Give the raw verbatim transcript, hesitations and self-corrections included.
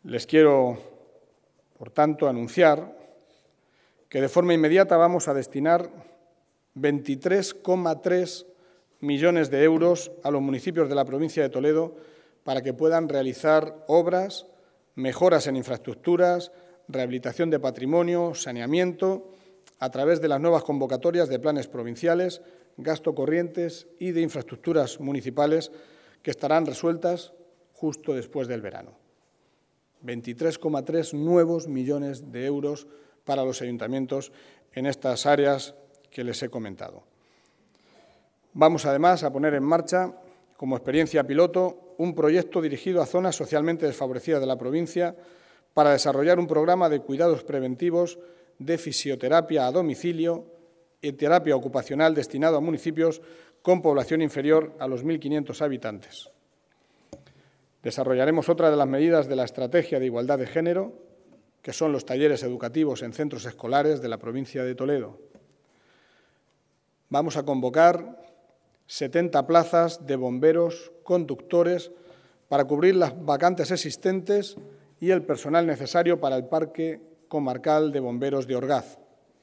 Les quiero, por tanto, anunciar que de forma inmediata vamos a destinar veintitrés coma tres millones de euros a los municipios de la provincia de Toledo para que puedan realizar obras, mejoras en infraestructuras, rehabilitación de patrimonio, saneamiento, a través de las nuevas convocatorias de planes provinciales, gasto corrientes y de infraestructuras municipales que estarán resueltas justo después del verano. veintitrés coma tres nuevos millones de euros para los ayuntamientos en estas áreas que les he comentado. Vamos, además, a poner en marcha, como experiencia piloto, un proyecto dirigido a zonas socialmente desfavorecidas de la provincia para desarrollar un programa de cuidados preventivos de fisioterapia a domicilio y terapia ocupacional destinado a municipios con población inferior a los mil quinientos habitantes. Desarrollaremos otra de las medidas de la Estrategia de Igualdad de Género, que son los talleres educativos en centros escolares de la provincia de Toledo. Vamos a convocar setenta plazas de bomberos conductores para cubrir las vacantes existentes y el personal necesario para el Parque Comarcal de Bomberos de Orgaz.